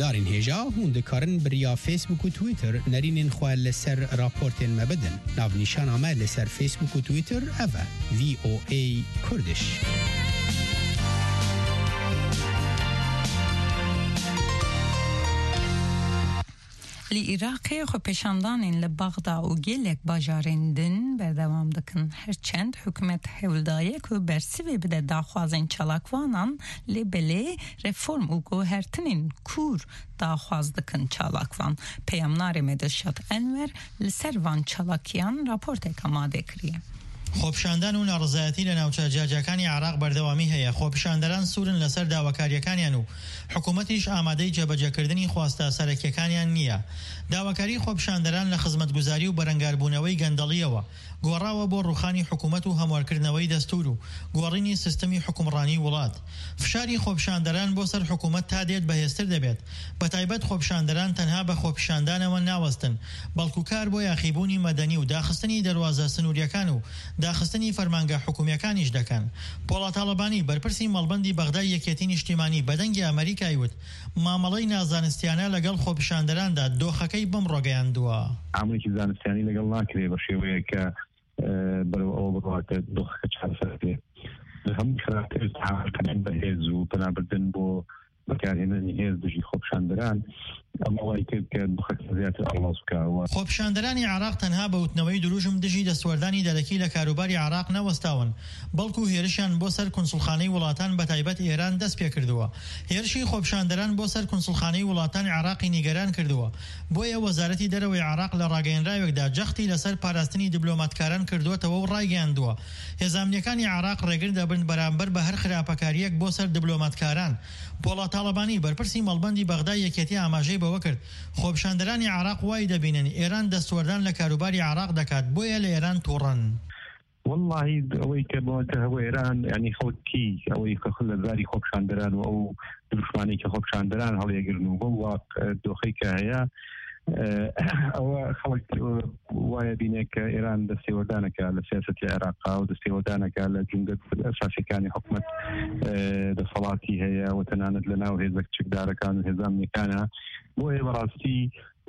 هەڵبژاردارین هێژا هون دikarin biriya Facebook و Twitter نەرینên xwe li ser raportên me bidin. Navnîşana me li ser Facebook û Twitter ev e VOA Kurdiş. لعراق خو پیشاندانین لبغدا و گلک باجارندن بردوام دکن هرچند حکومت هولدایه که برسیوی بده داخوازین چالاکوانان لبله رفرم و گوهرتنین کور داخواز دکن چالاکوان پیامنار مدشت انور لسروان چالاکیان راپورت آماده کریه. خۆپیشاندان و ناڕزایەتی لە ناوچە جاجەکانی عێراق بەردەوامی هەیە. خۆپیشاندەران سوورن لەسەر داواکاریەکانیان و حکوومەتیش ئامادەی جێبەجێکردنی خواستە سەرەکیەکانیان نییە. داواکاری خۆپیشاندەران لە خزمەتگوزاری و بەرەنگاربوونەوەی گەندەڵیەوە گۆڕاوە بۆ ڕوخانی حکوومەت و هەموارکردنەوەی دەستور و گۆڕینی سیستەمی حکومڕانی وڵات. فشاری خۆپیشاندەران بۆ سەر حکوومەت تا دێت بەهێزتر دەبێت. بەتایبەت خۆپیشاندەران تەنها بە خۆپیشاندانەوە ناوەستن، بەڵکو کار بۆ یاخیبوونی مەدەنی و داخستنی دەواازە سنووریەکان و داخستنی فەرمانگە حکومیەکانیش دەکەن. پۆڵا تاڵەبانی بەرپرسی مەڵبەندی بەغدای یەکێتی نیشتیمانی بەدەنگی ئەمریکای وت مامەڵەی نازانستیانە لەگەڵ خۆپیشاندەراندا دۆخەکەی بم ڕۆگەیاندووە. عاملێکی زانستیانی لەگەڵ ناکرێ بە شێوەیە کە بەرەو ئەوە بڕاتە دۆخەکە چارەسەرکرێ. هەموو خراپتر تەحملکردن بەهێز و پەنابردن بۆ بەکارهێنانی هێز دژی خۆپیشاندەران ئەمەوەی کرد کە دۆخەکە زیاتر ئاڵاز بکەوە. خۆپیشاندەرانی عێراق تەنها بە وتنەوەی دروژم دژی دەستوەردانی دەرەکی لە کاروباری عێراق نەوەستاون، بەڵکو هێرشیان بۆ سەر کونسڵخانەی وڵاتان بەتایبەت ئێران دەست پێ کردووە. هێرشی خۆپیشاندەران بۆ سەر کونسڵخانەی وڵاتانی عێراقی نیگەران کردووە. بۆیە وەزارەتی دەرەوەی عێراق لە ڕاگەیەنراوێکدا جەختی لەسەر پاراستنی دیبلۆماتکاران کردووەتەوە و ڕایگەیاندووە هێزانامنیەکانی عێراق ڕێگر دەبن بەرامبەر بە هەر خراپەکاریەک بۆ سەر دیبلۆماتکاران. پۆڵا تاڵەبانی بەرپرسی مەڵبەندی بەغدای یەکێتی ئاماژەی بەوە کرد خۆپیشاندەرانی عێراق وای دەبینن ئێران دەستوەردان لە کاروباری عێراق دەکات، بۆیە لە ئێران تووڕن. والله ئەوەی کە بۆتە هەوە ئێران ینی خەڵکی ئەوەی کە لە زاری خۆپیشاندەران و ئەو دروشمانی کە خۆپیشاندەران هەڵیەگرن و بۆ دۆخەی کە هەیە ئەوە خەڵک وایە بینێ کە ئێران دەستێوەردانەکە لە سیاسەتی عێراقا و دەستێوەردانەکە لە جونگە ئەساسیەکانی حکوومەت دەسەڵاتی هەیە و تەنانەت لە ناو هێزە کچکدارەکان و هێزانامنیەکانە. بۆیە بەڕاستی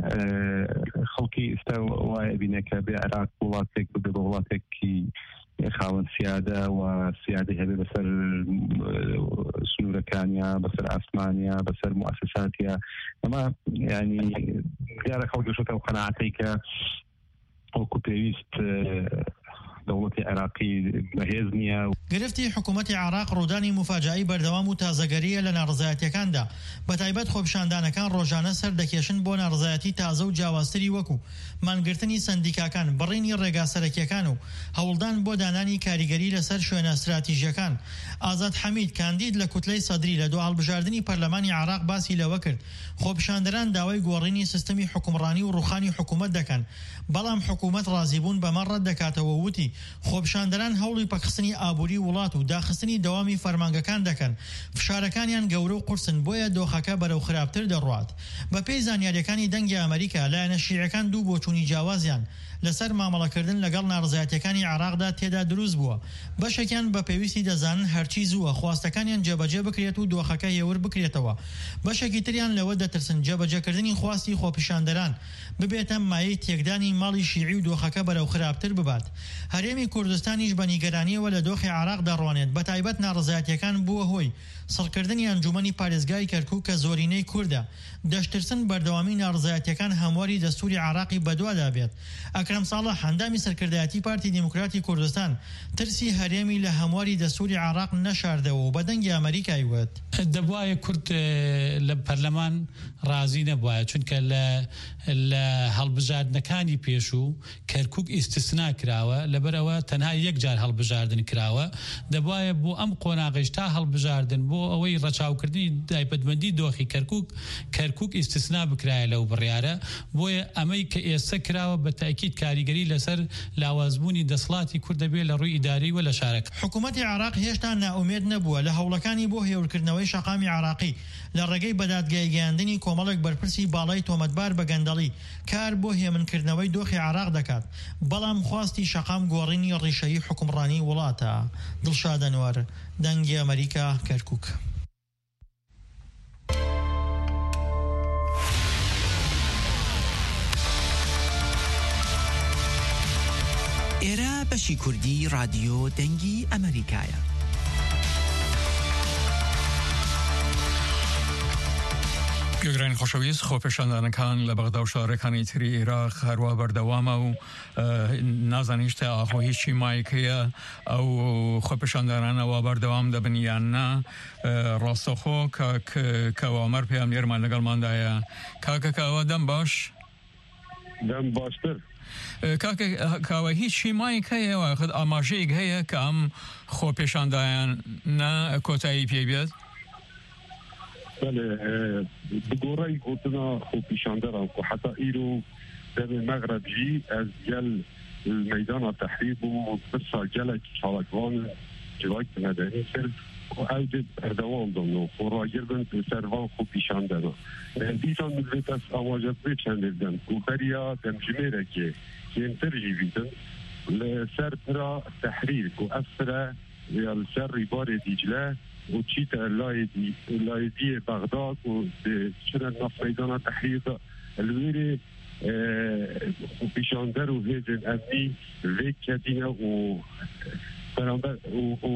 خەڵکی ئێستا وایە بینێ کە بێ عێراق وڵاتێک بێ بە وڵاتێکی خاوەن سیادە و سیادە هەبێ بەسەر سنوورەکانیا، بەسەر ئاسمانیا، بەسەر موسساتیا. ئەمە ینی دیارە خەڵکیشەکە و قەناعەتەی کە وەکو پێویست دەوڵەتی عێراقی بەهێز نییە. گرفتی حکوومەتی عێراق ڕوودانی مفاجایی بەردەوام و تازەگەریە لە ناڕزایەتیەکاندا. بەتایبەت خۆپیشاندانەکان ڕۆژانە سەر دەکێشن بۆ ناڕزایەتی تازە و جیاوازتری وەکو مانگرتنی سندیکاکان، بڕینی ڕێگا سەرەکیەکان و هەوڵدان بۆ دانانی کاریگەری لەسەر شوێنە استراتیژیەکان. ئازاد حەمید کاندید لە کوتلەی سەدری لە دوو هەڵبژاردننی پەرلەمانی عێراق باسی لەوە کرد خۆپیشاندەران داوای گۆڕینی سیستەمی حکومڕانی و ڕوخانی حکوومەت دەکەن، بەڵام حکوومەت ڕازیبوون بەمە ڕەت دەکاتەوە. وتی خۆپیشاندەران هەوڵی پەخستنی ئابووری وڵات و داخستنی دەوامی فەرمانگەکان دەکەن. فشارەکانیان گەورە و قورسن، بۆیە دۆخەکە بەرەو خراپتر دەڕوات. بە پێی زانیاریەکانی دەنگی ئەمریکا لایەنە شیعەکان دوو بۆچوونی جیاوازیان لەسەر مامەڵەکردن لەگەڵ ناڕزایەتیەکانی عێراقدا تێدا دروست بووە. بەشێکیان بە پێویستی دەزانن هەرچی زووە خواستەکانیان جێبەجێ بکرێت و دۆخەکە هێور بکرێتەوە. بەشێکی تریان لەوە دەترسن جێبەجێکردنی خواستی خۆپیشاندەران ببێتە مایەی تێکدانی ماڵی شیعی و دۆخەکە بەرەو خراپتر ببات. هەرێمی کوردستانیش بە نیگەرانیەوە لە دۆخی عێراق دەڕوانێت، بەتایبەت ناڕزایەتیەکان بووە هۆی سەڵکردنی ئەنجومەنی پارێزگای کەرکووک کە زۆرینەی کووردە. دەشترسن بەردەوامی ناڕزایەتیەکان هەمواری دەستوری عێراقی بەدوادا بێت. ئەکرەم ساڵح هەندامی سەرکردایەتی پارتی دیموکراتی کوردستان ترسی هەرێمی لە هەمواری دەستوری عێراق نەشاردەوە و بەدەنگی ئەمریکای وت دەبوایە کورد لە پەرلەمان ڕازی نەبوایە، چونکە لە هەڵبژاردنەکانی پێشوو کەرکووک ئیستیسنا کراوە، لەبەرەوە تەنها یەک جار هەڵبژاردن کراوە. دەبوایە بۆ ئەم قۆناغیش تا هەڵبژاردن بۆ ئەوەی ڕەچاوکردنی دایپەتمەندی دۆخی کەرکووک ئیستیسنا بکرایە لەو بڕیارە. بۆیە ئەمەی کە ئێستا کراوە بە تاکید کاریگەری لەسەر لاوازبوونی دەسڵاتی کورد دەبێت لە ڕووی ئیداری و لە شارەکە. حکوومەتی عێراق هێشتا ناومێد نەبووە لە هەوڵەکانی بۆ هێورکردنەوەی شەقامی عێراقی لە ڕێگەی بەدادگایگەیاندنی کۆمەڵێک بەرپرسی باڵای تۆمەتبار بە گەندەڵی کار بۆ هێمنکردنەوەی دۆخی عێراق دەکات، بەڵام خواستی شەقام گۆڕینی ڕیشەیی حکومڕانی وڵاتە. دڵشاد ئەنوەر، دەنگی ئەمریکا، کەرکووک. ئێرە بەشی کوردی رادیۆ دەنگی ئەمریکایە. گوێگرانی خۆشەویست، خۆپێشاندانەکان لە بەغدا و شارەکانی تری عێراق هەروە بەردەوامە و نازانیش تا ئاخۆ هیچی مایکەیە ئەو خۆپێشاندانانەوە بەردەوام دەبنیان نا. ڕاستەخۆ کەوامەر پێامێرمان لەگەڵماندایە. کاکە کاوە دەم باش؟ دەم باشتر. کاکە کاوە هیچی مایکەیە خد ئاماژەیەک هەیە کە ئەم خۆپێشاندایان نا کۆتایی پێ بێت؟ بله بگوری گوتنا خوب پیشاندارم که حتی ایرو در مغرب جی از گل میدان تحریب و بسا گل چالکوان جوایت مدنی سر و اوجد اردوان دانو و راگر بند سروان خوب پیشاندارم دیسان مدویت از آواجت بچنده دن و بریا دمجمه که انتر جیویدن لسر پرا تحریر و افره لسر ریبار دیجله و چیت لایدی بغداد و چنان نف میدان تحریر الویری پیشاندر و هیزن امنی ویک کدینه و برانبر و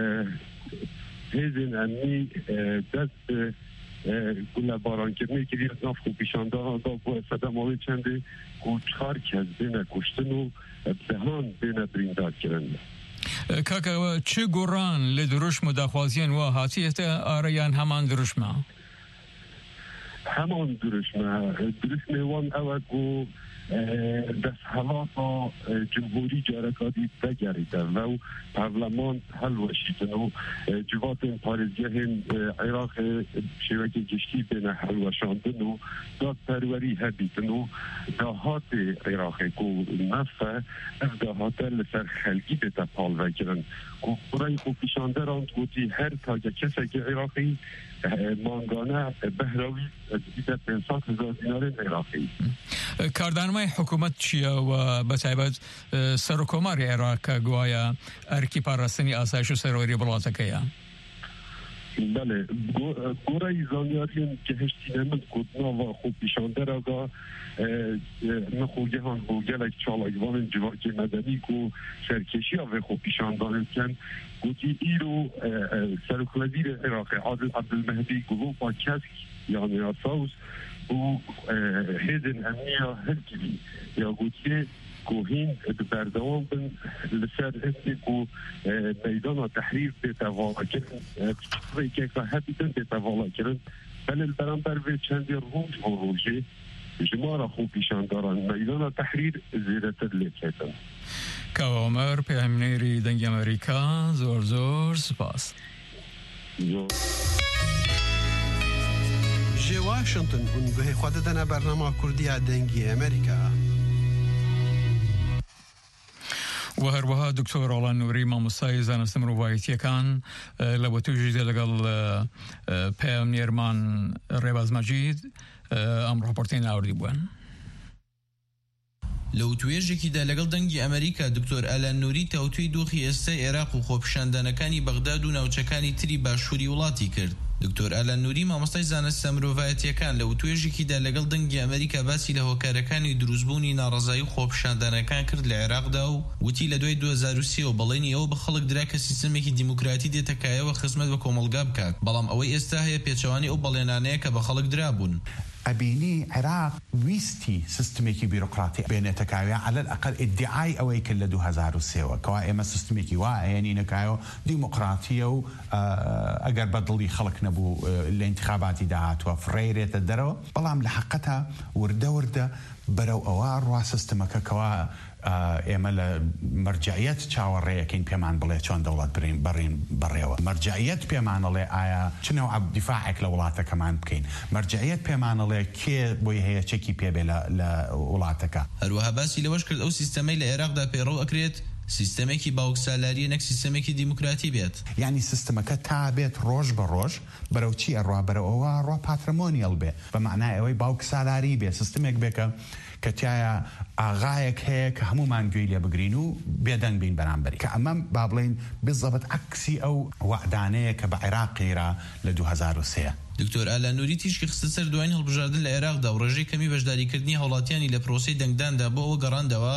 هیزن امنی دست گل باران کرنه که دیر نف پیشاندر دا با صدماوی چنده و چهار کس بینه کشتن و بهان بینه برینداد کرنه. کاکە چه گۆڕان لە دروشم و داخوازیان وا هاتیێتە ئارەیان هەمان دروشمە؟ هەمان دروشمێ وان ئەوە و دەستهەڵاتە جمهوری جارەکاتی دەگەڕیتەوە و پەرلەمان هەڵوەشیتن و جواتên پارێزگەهên عێراق شێوەیەکی گشتی بێنە هەڵوەشاندن و دادپەروەری هەبیتن و داهاتê عێراقê ku nefê ev dahate li ser xelkî bête palvekirin ku kurayê xwe pîşanderan gotî her tage kesekî Iraqî مانگانه بهراوی دیده 500,000 دینار عراقی. کاردانمای حکومت چیه و بەتایبەت سەر و کۆماری عێراق گوایە ئەرکی پاراستنی ئاسایش و سەرۆری وڵاتەکەیە؟ بله گۆرەی زانیاریان گەهشتی نەمت گوتناوە خۆ پیشاندەرەدا نەخۆگەهان بۆ gelek çalakvanên civakê medenî ku serkêşiya vê xwe pîşandanên ken gotî îro Serokvezîrê Iraqê Adil Abdulmehdi Gulova kesk yani Saws û hêzên emniya herkevî ya gotiye ku hîn berdewam bin li ser hestê ku meydana tehrîr bête valakirin rêkeka hebîtin bête valakirin belê li beramber vê çendê roj û rojê ji mara xwe pîşandaran meydana tehrîr zêdetir lê ketin. کاوامەر پێامنێری دەنگی ئەمریکا زۆر زۆر سپاس. جێ واشنگتن هون گوهی خوا دەدەنە بەرنامە کوردیە دەنگی ئەمریکا. و هەروەها دکتۆر ئەڵان نووری مامۆستای زانستی مرۆڤایەتیەکان لە بە توێژی لەگەڵ پێامنێرمان ڕێباز مەجید ئەم ڕاپۆرتەی ناوردی بوون. لەو توێژێکیدا لەگەڵ دەنگی ئەمریکا دکتۆر ئەلان نووری تاوتوی دۆخی ئێستای عێراق و خۆپیشاندانەکانی بەغداد و ناوچەکانی تری باشووری وڵاتی کرد. دکتۆر ئەلان نووری مامۆستای زانستە مرۆڤایەتیەکان لەو توێژێکیدا لەگەڵ دەنگی ئەمریکا باسی لە هۆکارەکانی دروستبوونی ناڕەزایی و خۆپیشاندانەکان کرد لە عێراقدا و وتی لە دوای 2023 و بەڵێنی ئەوە بە خەڵک درا کە سیستەمێکی دیموکراتی دێتەکایەوە خزمەت بە کۆمەلگا بکات، بەڵام ئەوەی ئێستا هەیە پێچەوانی ئەو بەڵێنانەیە کە بە خەڵک درابوون. أبيني عراق ويستي سيستميكي بيروقراطي بين تكاوي على الأقل ادعاء أو يكل 2003 كوائم سيستميكي يعني نكايو ديمقراطية و أجر بدلي خلق نبو الانتخابات دعات وفريرة الدرو بلام لحقتها وردة برو أوار وسيستمك كوا ئێمە لە مەرجعیەت چاوەڕێیەکەین پێمان بڵێ چۆن دەوڵەت بڕین بڕێوە مەرجعیەت پێمانەڵێ ئایا چنەوە دیفاعێک لە وڵاتەکەمان بکەین مەرجعیەت پێمانەڵێ کێ بۆی هەیە چەکی پێبێ لە وڵاتەکە. هەروەها باسی لەوەش کرد ئەو سیستەمەی لە عێراقدا پێڕەو ئەکرێت سیستەمێکی باوکسالاریە نەک سیستەمێکی دیموکراتی بێت، یعنی سیستەمەکە تا بێت ڕۆژ بە ڕۆژ بەرەو چی ئەڕوا بەرەوەوە ڕوا پاترمۆنیەڵ بێ بە معنای ئەوەی باوکسالاری بێ سیستەمێک بێکە کە تایە ئاغایەک هەیە کە هەمومان گوێی لێ بگرین و بێدەنگ بین بەرامبەری کە ئەمە با بڵێن بزەبەت عەکسی ئەو وعدانەیە کە بە عێراق قیرا لە 2003. دکتۆر ئالان نووری تیشکی خستە سەر دوایین هەڵبژاردن لە عێراقدا و ڕێژەی کەمی بەشداریکردنی هاوڵاتیانی لە پرۆسەی دەنگداندا بۆ ئەوە گەڕاندەوە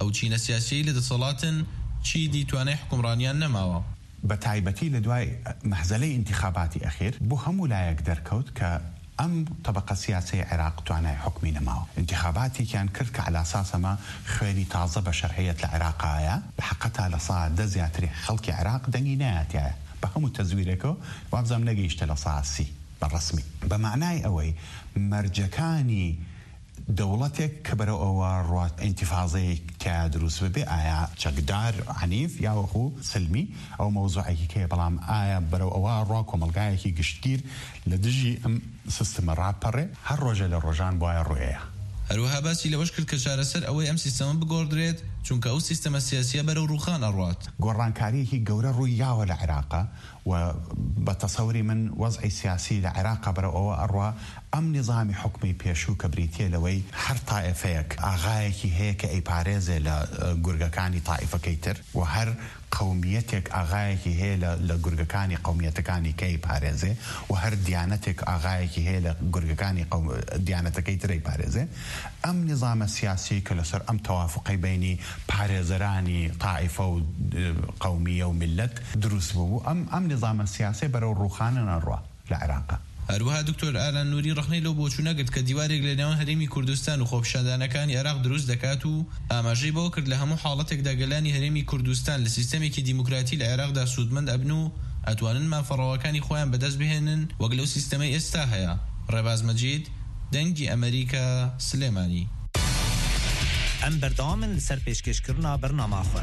ئەو چینە سیاسی لە دەسەڵاتن چی دیتوانای حکومڕانیان نەماوە بەتایبەتی لە دوای مەحزەلەی انتخاباتی ئەخیر بۆ هەموو لایەک دەرکەوت کە ئەم طبقە سیاسی عێراق توانای حکمی نەماوە انتخاباتێکیان کرد کە على ئەساسەمە خوێنی تازە بە شەرعیەت لە عێراقایە بەحەقەتا لە ساعت دە زیاتری خەڵکی عێراق دەنگی نایەتایە بە هەموو تەزویرێکەوە وابزەم نەگەیشتە لە ساعت سی بەڕەسمی بە معنای ئەوەی مەرجەکانی دەوڵەتێک کە بەرەو ئەوە ڕات ئینتیفاضەیەک تیا دروست ببێ ئایا چەکدار عنیف یاوەخو سلمی ئەو مەوزوعێکی کەیە بەڵام ئایا بەرەو ئەوە ڕوا کۆمەلگایەکی گشتگیر لە دژی ئەم سیستەمە ڕاپەڕێ هەر ڕۆژە لە ڕۆژان بۆیە ڕوەیە هەروەها باسی لەوەش کرد کە چارەسەر ئەوەی ئەم سیستەمە بگۆڕدرێت چونکە ئەو سیستەمە سیاسیە بەرەو ڕووخان ئەڕوات گۆڕانکاریەکی گەورە ڕووی یاوە لە عێراقا و بە تەسەوری من وەزعی سیاسی لە عێراقا بەرەو ئەوە ئەڕوا ئەم نظامی حکمی پێشوو کە بریتیە لەوەی هەر تائفەیەک ئاغایەکی هەیە کە ئەیپارێزێ لە گورگەکانی تائیفەکەی تر و هەر قومیەتێک ئاغایەکی هەیە لە گورگەکانی قومیەتەکانی کەی پارێزێ و هەر دیانەتێک ئاغایەکی هەیە لە گورگەکانی دیانەتەکەی ترەی پارێزێ ئەم نظامە سیاسی کە لەسەر ئەم تەوافقی بینی پارێزەرانی تائیفە و قومیە و ملت دروست بوو ئەم نظامە سیاسی بەرەو ڕووخانە نەڕوا لە عێراقا هەروەها دکتۆر ئالان نوری ڕخنەی لەو بۆچوو نەگرت کە دیوارێک لە نێوان هەرێمی کوردستان و خۆپیشاندانەکانی عێراق دروست دەکات و ئاماژەی بەوە کرد لە هەموو حاڵەتێکدا گەلانی هەرێمی کوردستان لە سیستەمێکی دیموکراتی لە عێراقدا سوودمەند ئەبن و ئەتوانن مافەڕەوەکانی خۆیان بەدەست بهێنن وەک لەو سیستەمەی ئێستا هەیە ڕێباز مەجید دەنگی ئەمریکا سلێمانی ئەم بەردەوامن لەسەر پێشکەشکردنا بەرنامەخۆ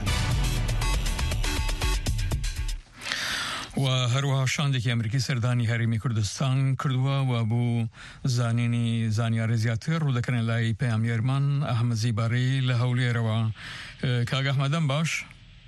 و هەروەها شاندێکی ئەمریکی سەردانی هەرێمی کوردستان کردووە و بۆ زانینی زانیاری زیاتر ڕوودەکەن لای پەیامێرمان ئەحمەد زیباری لە هەولێرەوە کاک ئەحمەدەم باش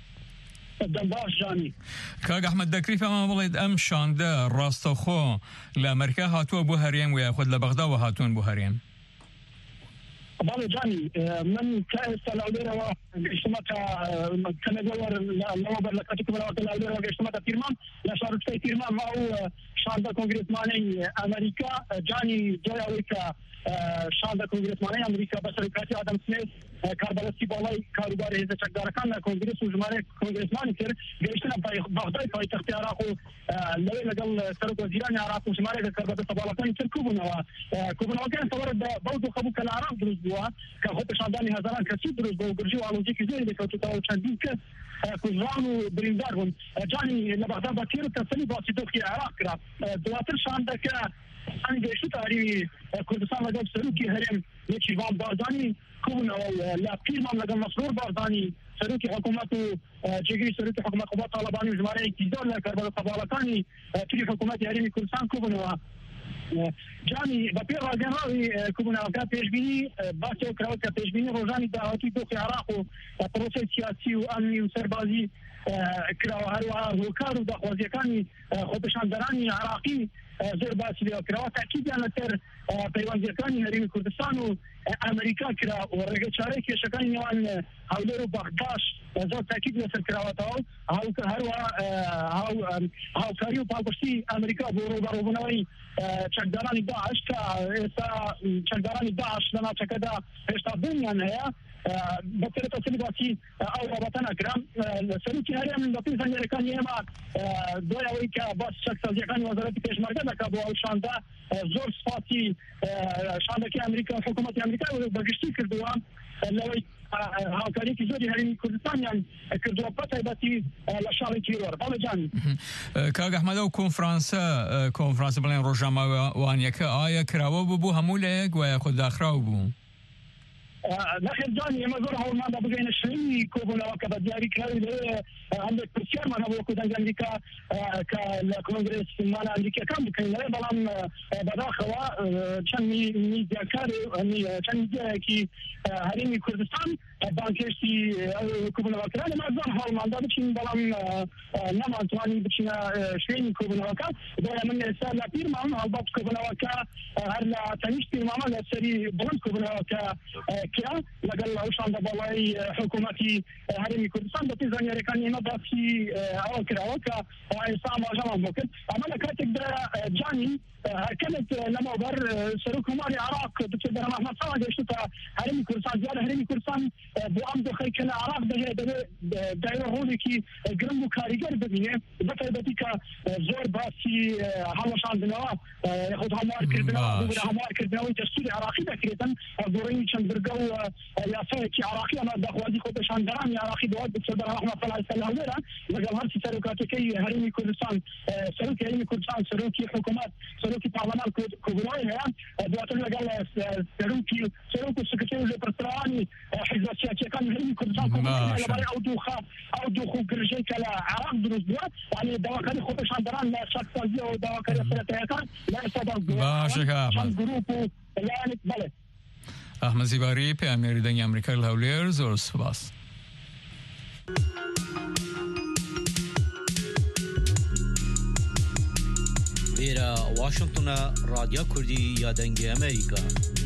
کاک ئەحمەد دەکری پێمان بڵێت ئەم شاندە ڕاستەوخۆ لە ئەمریکا هاتووە بۆ هەرێم و یاخود لە بەغداوە هاتوون بۆ هەرێم بله جانی من كأس الأوليرة واجتمعت كنجور لوبر لكتك بلاوت الأوليرة واجتمعت تيرمان لشارك في تيرمان معه شاندا كونغرسماني أمريكا جاني جاي أمريكا شاندا كونغرسماني أمريكا بشركاتي آدم سميث كاربالسي بالاي كاروباري هذا شكدار كان كونغرس وجمارك كونغرسماني كر جيشنا بغداد في تختي عراقو لوي لقل سرق وزيران عراقو وجمارك كاربالسي بالاي كر كوبنا كان تورد بوضو خبوك العراق دروز كخوب شانداني هزاران كسي دروز بو برجي والوزيك زي لكو تتاو چندين ك كوزران و بريندارهم جاني لبغداد بكير تسلي باسي دوخي العراق كرا دواتر شاندا ك أنا جيشو تاري كردستان لقب سروكي هرم يكي فان بارداني كون لا بيرمان لقب مسرور بارداني سروكي حكوماتو جيجي سروكي حكومات قوات طالباني وجماري كيزار لكربال طبالكاني تري حكوماتي هرمي كردستان كون جاني بپیر راجنراوی کومناوکا پیشبینی باسی کراوکا پیشبینی روزانی داوتی دوخی عراق و پروسه سیاسی و امنی و سربازی کراو هروها هوکار و داخوازیکانی خودشاندرانی عراقی زیر باسی لیا کراو تاکید یعنی تر پیوانزیکانی هرمی کردستان و امریکا کرا و رگه چاره که شکانی نیوان هولر و بغداش زور تاکید لسر کراوتاو هاوکاری و پاکشتی امریکا برو بنوی چکدارانی داعش که چکدارانی داعش لنا چکدا اشتا بنیان هیا بطريقه تصل باسي او رابطنا كرام سلوكي هرم من بطيء امريكان يما دويا ويكا باس شخص زيكان وزاره بيشمركه لكابو او شاندا زور صفاتي شاندا كي امريكا حكومه امريكا وبقشتي كردوا لوي هاوكاري كي زوري هرم كردستان يعني كردوا بطيبتي لشاري كيرور بالا جان كاغ احمد او كونفرانس بلين روجاما وانيكا ايا كراو بو همولك وياخذ اخراو بو نخل جاني مزور هو ما بقينا شيء كوبنا وكذا دياري كلاوي عندك بريشر ما هو كذا أمريكا كالكونغرس مال أمريكا كم كان لا بلام بداخوا كان ميديا كاري كان ميديا كي هرمي كردستان بانكيرسي كوبنا وكذا ما زال هو ما دام كين بلام نما تواني بتشنا شيء كوبنا وكذا ده من السنة بير ما هو باب كوبنا وكذا هلا تنيشتي ما لا سري بلام كوبنا وكذا تركيا لقال وشان دبلاي حكومتي هرمي كردستان بتيزان يركان ما باسي أوكر إسلام جمال ممكن أما كاتب جاني كانت لما بر سلوك ماري عراق بتقدر ما صار جشتها هرمي كردستان زيادة هرمي كردستان بعمد خي كان عراق ده داير هوني كي جرمو كاريجر ببينه بتبتيك زور باسي هالشان دنوا ياخذ همار كردنا وبدا همار كردنا وتسوري عراقي بكريتن دورين كان برجو يا فاكي عراقي انا دخوازي خدشان درام عراقي دوت بتقدر رحمه الله عليه وسلم ولا لقال هرسي سلوكاتكي هرمي كردستان سلوكي هرمي كردستان سلوكي حكومات سلوكي برلمان كوبراي دوت لقال سلوكي السكرتير البرلماني حزب السياسي كان هرمي كردستان كوبراي او دوخو جرجي كلا عراق دروس دوت يعني دواكري خدشان درام لا شخصيه ودواكري سلطه لا صدق باشا جروپ يعني بله احمد زیباری پیامبر دنیا آمریکا لهولیر زور سپاس ویرا واشنطن رادیو کردی یا دنگ امریکا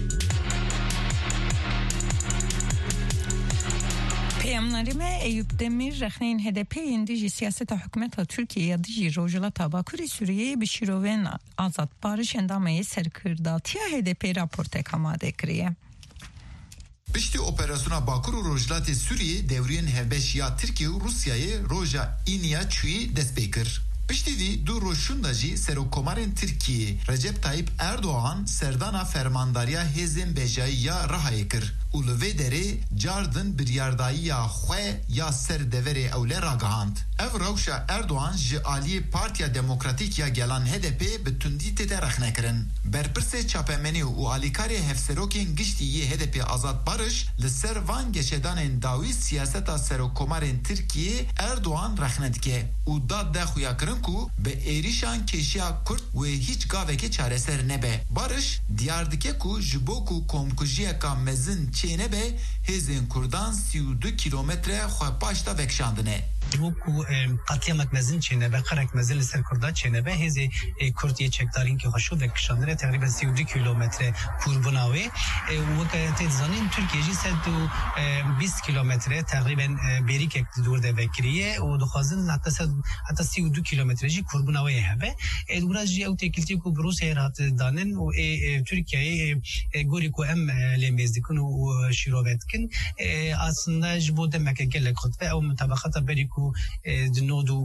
Peyamlarime Eyüp Demir rexneyn HDP'in dici siyaseta hükümeta Türkiye dici rojilata Bakuri Suriye bişiroven azat barış endameye serkirdatiya HDP raporte kamade kriye. Pişti operasyona Bakur rojilata Suriye devriyen hevbeş ya Türkiye Rusya'yı roja iniya çuyi destpekir. Pişti du roşundacı serokomarın Türkiye Recep Tayyip Erdoğan serdana fermandariya hezin bejayı ya rahayekir. Ulvederi cardın bir yardayı ya xwe ya ser devere evle ragahand. Ev rawşa Erdoğan ji aliye Partiya Demokratik ya gelan HDP bütündi tede rexnekirin. Berpirse çapemeni u alikari hefserokin giştiyi HDP Azat Barış li ser van geçedanên dawi siyaseta serokomarên Türkiye Erdoğan rexnedike. U da dexuya kirin ku be êrişan keşiya Kürt ve hiç gaveke çareser nebe. Barış diyar dike ku ji bo ku komkujiyeka mezin çene be hezin Kurdan 32 kilometre xwe paşta vekşandine. وکو قطعیت مزین چنه به خرک مزین سر کرده چنه به هزی کردی چکدارین که خشو و کشاندره تقریبا 32 کیلومتر پوربناوی و که تزانین ترکیه جی 120 کیلومتر تقریبا بریک دور ده بکریه و دخوازن حتی 32 کیلومتر جی پوربناوی هبه دورج جی او تکلتی کو بروس هرات دانن و ترکیه گوری کو ام لمزدکن و شیروت کن aslında bu demek ki gelek khutbe او مطابقت بریکو دنودو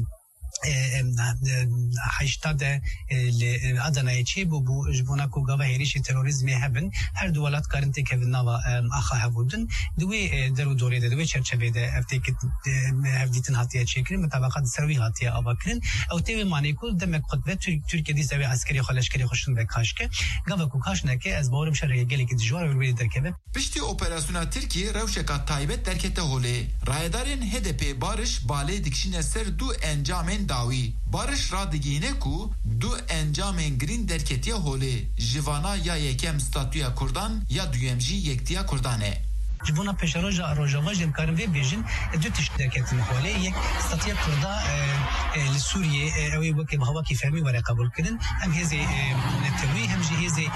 حشتاد لأدنى يشيبو بو جبوناكو جواهريش تروریسم هبن هر دولت کارنتی که نوا آخه هبودن دوی درو دوری دوی چرچبه ده افتیک هفدیتن هاتیه چیکرین مطابقات سروی هاتیه آبکرین او تیوی معنی کو دمک خطبه ترکیه دی سوی عسکری خالشکری خوشن به کاشکه گاوکو کاشنکه از بارم شرعی گلی که دیجوار ولی درکبه پشتی اپراسیون ترکیه روشکا تایبت درکته هولی رایدارین HDP barış bale dikşine ser du encamên dawi barış radigine ku du encamên girin derketiye hole jivana ya yekem statüya Kurdan ya duyemji yektiya Kurdane. جبونا پیشروج روجاواج امکان وی بیژن دو تشکیلات مخاله یک استاتیا کردا لسوریه اوی وکی بهوا کی فهمی ولا قبول کردن هم هزی نتوی هم جی هزی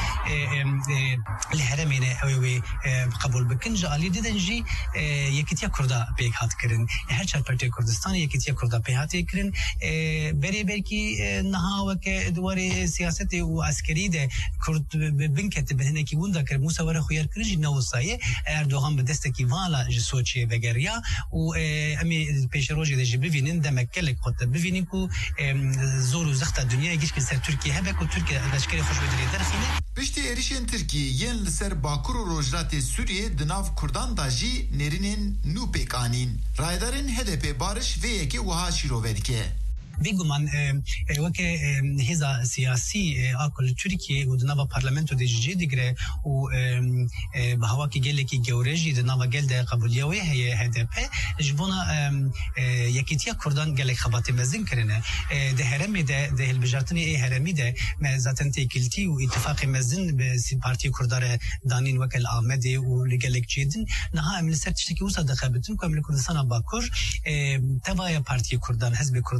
الهرمینه اوی قبول بکن جالی دیدن جی یکیتیا کردا بیگ هات کردن هر چهار پارتی کردستان یکیتیا کردا به هات کردن بری برکی نها وک دواره سیاست و عسکری ده کرد بنکت بهنه کی بوندا کر موسوره خویر کرجی نوسایه اردوغان به دستکی والا جسوچی وگریا و امی پیشروجی ده ببینن دمکلک خود ببینن کو زور و زخت دنیا گیش که سر ترکیه هبه کو ترکیه لشکری خوش بدری درخینه پشتی ایریشن ترکیه ین لسر باکور و روجرات سوریه دناو کردان داجی نرینن نو پیکانین رایدارین HDP barış ve yeki uha şirovedike. بگمان وقت هزا سیاسی آکل ترکیه و دنبال پارلمانتو دیجی دیگره و به هوا کی گله کی جورجی دنبال گل قبولیوی هی HDP جبونا یکیتیا کردان گله خبات مزین کرنه ده هرمی ده البجارتنی هرمی ده زاتن تکلتی و اتفاق مزین به پارتی کردار دانین وکل آمده و لگلک چیدن نه هم لسر تشکی وسط دخابتن که امریکا کردستان باکور تبای پارتی کردان حزب کردان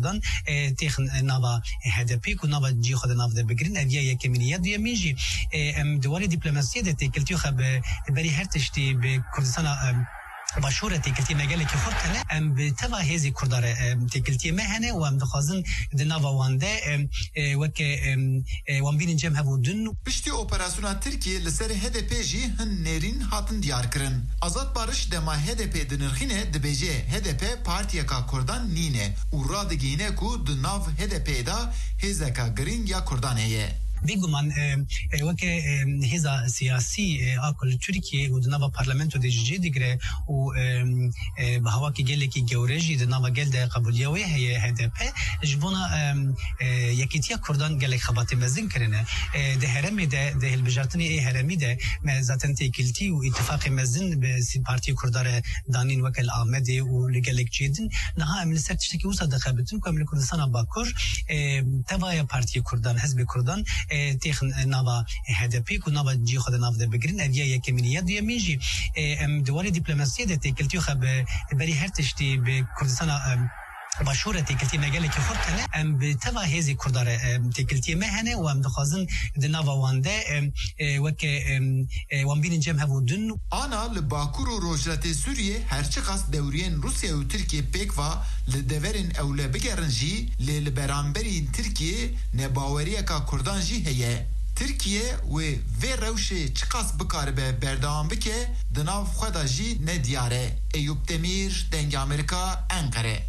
تخن نوا هدفي كنا بجي خد نافذ بجرين أبيا يكمنية دي ميجي دواري دبلوماسية ده تكلتيو خب بري هرتشتي بكردستان باشورة تكلتي مجال که خود کنه بتوا هزی کرداره تکلتی مهنه و دخوازن دناوا وانده وک وان بین جم هبودن پشتی اپراسیون ترکیه لسر HDP جی هن نرین هاتن دیار کرن آزاد بارش دما HDP دنرخینه دبیجه HDP پارتیا کا کردان نینه و را دگینه کو دناو HDP دا هزکا گرین یا کردان هیه بيجومان وك هذا سياسي أكل تركيا ودنابا برلمانتو ديجي ديجري و بهواك جل كي جورجي دنابا جل ده قبولية وهي HDP جبنا يكتيا كردان جل خبات مزين كرنا ده هرمي ده البجارتني هرمي ده ما زاتن تيكلتي واتفاق مزين بسيبارتي كردار دانين وكل آمده ولجلك جيدن نها من سرتشتكي وصل دخابتن كم لكردستان باكور تبايا بارتي كردان حزب كردان تخن نوا HDP كنا بجي خد نافذ بجرين أبيا يكمنية دي ميجي دواري دبلوماسية ده تكلتيو خب بري هرتشتي بكردستان باشورة تكلتي مجال که خود کنه بتوا هزی کرداره تکلتی مهنه و دخوازن دناوا وانده وک وان بین جم هبودن آنا لباکور و روجرات سوریه هرچی قصد دورین روسیه و ترکیه پیکوا لدورین اوله بگرن جی لبرانبرین ترکیه نباوریه که کردان جی هیه ترکیه و روشه چقاس بکار به بردام بکه دناو خدا جی ندیاره ایوب تمیر دنگ امریکا انقره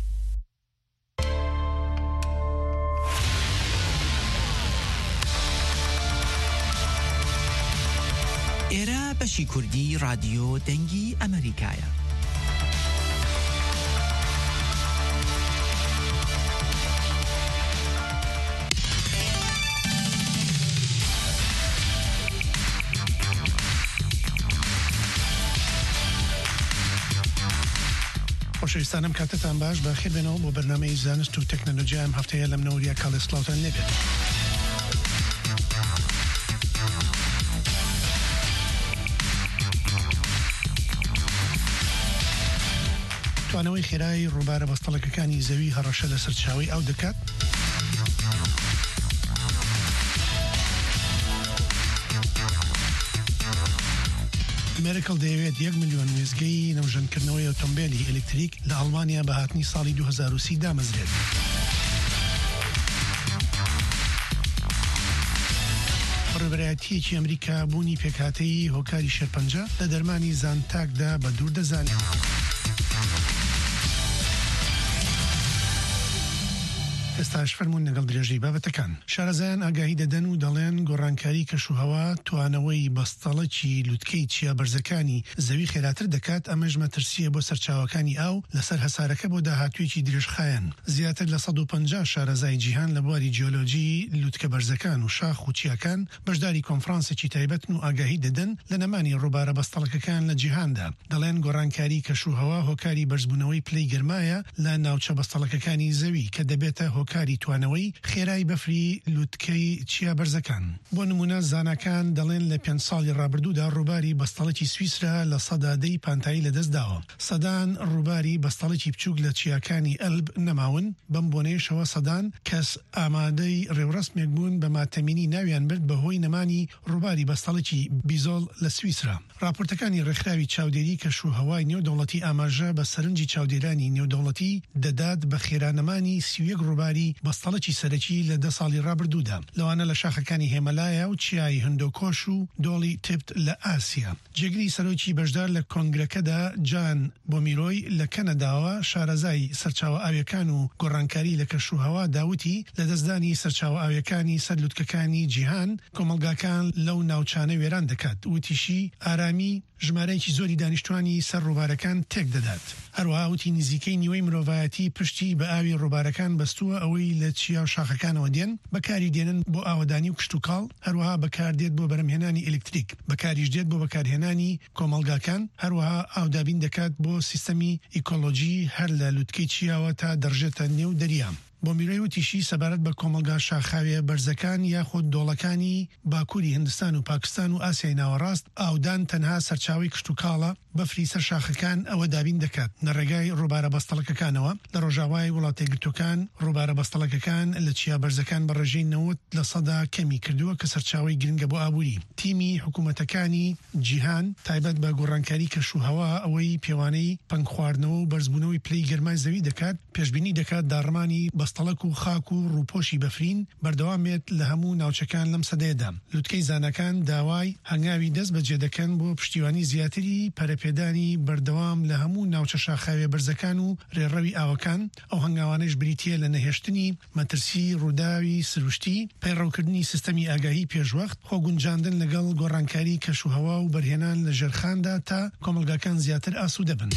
ئێرە بەشی کوردی رادیۆ دەنگی ئەمریکایە. خۆشەویستانم کاتتان باش بەخێر بێنەوە بۆ بەرنامەی زانست و تەکنەلۆجیا ئەم هەفتەیە لەم نەوەریە کاڵێسلااوتان نەبێت. توانەوەی خێرایی ڕووبارە بەستەڵەکەکانی زەوی هەڕەشە لە سەرچاوی ئەو دەکات مێرکل دەیەوێت 1 ملیۆن وێزگەی نەوژەنکردنەوەی ئۆتۆمبیلی ئەلکتریک لە ئەڵمانیا بە هاتنی ساڵی 2030 دامەزرێت. ڕێبەرایەتیەکی ئەمریکا بوونی پێکهاتەی هۆکاری شێرپەنجە لە دەرمانی زانتاکدا بە دوور دەزانێت. ئێستاش فەرموون لەگەڵ درێژەی بابەتەکان. شارەزایان ئاگاهی دەدەن و دەڵێن گۆڕانکاری کەشوهەوا توانەوەی بەستەڵەکی لووتکەی چیا بەرزەکانی زەوی خێراتر دەکات ئەمەش مەترسیە بۆ سەرچاوەکانی ئاو لەسەر هەسارەکە بۆ داهاتوویەکی درێژخایەن. زیاتر لە 150 شارەزای جیهان لە بواری جیۆلۆجی لووتکە بەرزەکان و شاخ و چیاکان بەشداری کۆنفرانسێکی تایبەتن و ئاگاهی دەدەن لە نەمانی ڕووبارە بەستەڵەکەکان لە جیهاندا. دەڵێن گۆڕانکاری کەشوهەوا هۆکاری بەرزبوونەوەی پلەی گەرمایە لە ناوچە بەستەڵەکەکانی زەوی کە دەبێتە کاری توانەوەی خێرای بەفری لووتکەی چیا بەرزەکان. بۆ نمونە زانکان دەڵێن لە 5 ساڵی ڕابردوودا ڕووباری بەستەڵەکی سویسرا لە سەدادەی پانتایی لەدەستداوە. سەدان ڕووباری بەستەڵێکی بچووک لە چیاکانی ئەلب نەماون بەم بۆنەیەشەوە سەدان کەس ئامادەی ڕێوڕسمێک بوون بە ماتەمینی ناویان برد بەهۆی نەمانی ڕووباری بەستەڵێکی بیزۆڵ لە سویسرا. راپۆرتەکانی ڕێکخراوی چاودێری کەشوهەوای نێودەوڵەتی ئاماژە بە سەرنجی چاودێرانی نێودەوڵەتی دەدات بە خێرانەمانی 31 ڕووباری بەستەڵێکی سەرەکی لە 10 ساڵی ڕابردوودا. لەوانە لە شاخەکانی هێمەلایە و چیای هندۆکۆش و دۆڵی تبت لە ئاسیا. جێگری سەرۆکی بەشدار لە کۆنگرەکەدا جان بۆمیرۆی لە کەنەداوە شارەزای سەرچاوە ئاویەکان و گۆڕانکاری لە کەشوهەوا داوتی لە دەستدانی سەرچاوە ئاویەکانی سەر لووتکەکانی جیهان کۆمەلگاکان لەو ناوچانە وێران دەکات. وتیشی ئارامی ژمارەیەکی زۆری دانیشتوانی سەر ڕووبارەکان تێک دەدات. هەروەها وتی نزیکەی نیوەی مرۆڤایەتی پشتی بە ئاوی ڕووبارەکان بەستووە ئەوەی لە چیا و شاخەکانەوە دێن بەکاری دێنن بۆ ئاوەدانی و کشت و کاڵ. هەروەها بەکاردێت بۆ بەرەمهێنانی ئەلکتریک. بەکاریش دێت بۆ بەکارهێنانی کۆمەلگاکان. هەروەها ئاودابین دەکات بۆ سیستەمی ئیکۆلۆجی هەر لە لووتکەی چیاوە تا دەڕژێتە نێو دەریام. بۆ میرەوتیشی سەبارەت بە کۆمەلگا شاخاویە بەرزەکان یاخود دۆڵەکانی باکووری هندستان و پاکستان و ئاسیای ناوەڕاست ئاودان تەنها سەرچاوی کشت و کاڵە بەفری سەر شاخەکان ئەوە دابین دەکات نەڕێگای ڕووبارە بەستەڵەکەکانەوە لە ڕۆژاوای وڵاتی گرتوەکان ڕووبارە بەستەڵەکەکان لە چیا بەرزەکان بە ڕێژەی 90% کەمی کردووە کە سەرچاوی گرنگە بۆ ئابووری تیمی حکوومەتەکانی جیهان تایبەت بە گۆڕانکاری کەشوهەوا ئەوەی پێوانەی پەنگ خواردنەوە و بەرزبوونەوەی پلەی گەرمای زەوی دەکات پێشبینی دەکات داڕمانی بەستەڵەک و خاک و ڕووپۆشی بەفرین بەردەوامێت لە هەموو ناوچەکان لەم سەدەیەدا لوتکەی زانەکان داوای هەنگاوی دەست بەجێ دەکەن بۆ پشتیوانی زیاتری پەرەپێدانی بەردەوام لە هەموو ناوچە شاخاوێ بەرزەکان و ڕێڕەوی ئاوەکان ئەو هەنگاوانەش بریتیە لە نەهێشتنی مەترسی ڕووداوی سروشتی پەیڕەوکردنی سیستەمی ئاگاهی پێشوەخت خۆگونجاندن لەگەڵ گۆڕانکاری کەشوهەوا و بەرهێنان لە ژێرخاندا تا کۆمەلگاکان زیاتر ئاسوودە بن.